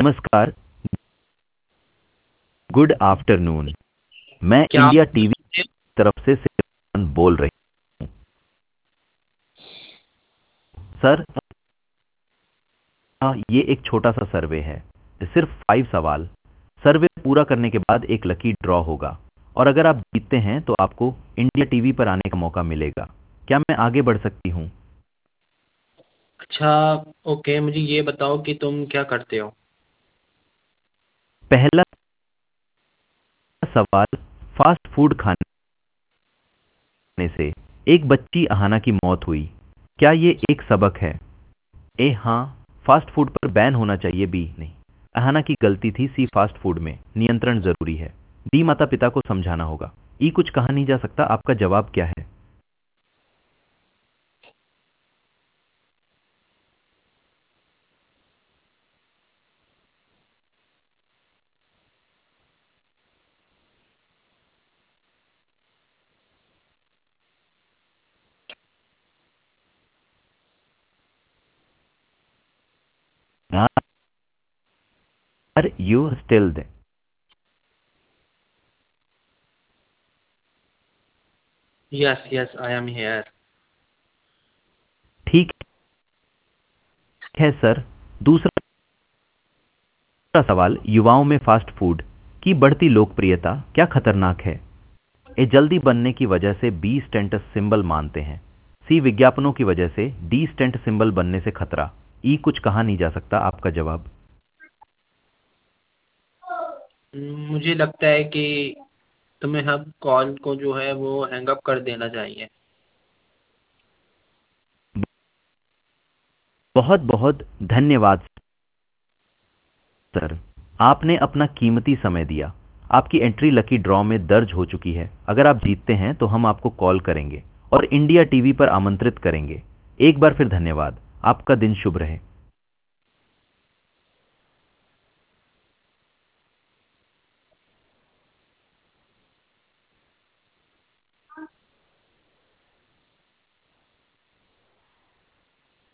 नमस्कार, good afternoon. मैं क्या आप इंडिया मुझे टीवी सुनते हैं? तरफ से सिमरन बोल रही हूँ। सर, ये एक छोटा सा सर्वे है, सिर्फ 5 सवाल। सर्वे पूरा करने के बाद एक लकी ड्रॉ होगा, और अगर आप जीतते हैं तो आपको इंडिया टीवी पर आने का मौका मिलेगा। क्या मैं आगे बढ़ सकती हूँ? अच्छा। ओके, मुझे ये बताओ कि तुम क्या करते हो। पहला सवाल, फास्ट फूड खाने से एक बच्ची अहाना की मौत हुई, क्या ये एक सबक है? ए हाँ, फास्ट फूड पर बैन होना चाहिए। बी नहीं, अहाना की गलती थी। सी, फास्ट फूड में नियंत्रण जरूरी है। डी, माता पिता को समझाना होगा। ई, कुछ कहा नहीं जा सकता। आपका जवाब क्या है? Are you still there? Yes yes, I am here. ठीक है सर। दूसरा सवाल, युवाओं में फास्ट फूड की बढ़ती लोकप्रियता क्या खतरनाक है? ए, जल्दी बनने की वजह से। बी, स्टेंट सिंबल मानते हैं। सी, विज्ञापनों की वजह से। डी, स्टेंट सिंबल बनने से खतरा। ई, कुछ कहा नहीं जा सकता। आपका जवाब? मुझे लगता है कि तुम्हें अब कॉल को जो है वो हैंग अप कर देना चाहिए। बहुत बहुत धन्यवाद सर, आपने अपना कीमती समय दिया। आपकी एंट्री लकी ड्रॉ में दर्ज हो चुकी है। अगर आप जीतते हैं तो हम आपको कॉल करेंगे और इंडिया टीवी पर आमंत्रित करेंगे। एक बार फिर धन्यवाद। आपका दिन शुभ रहे।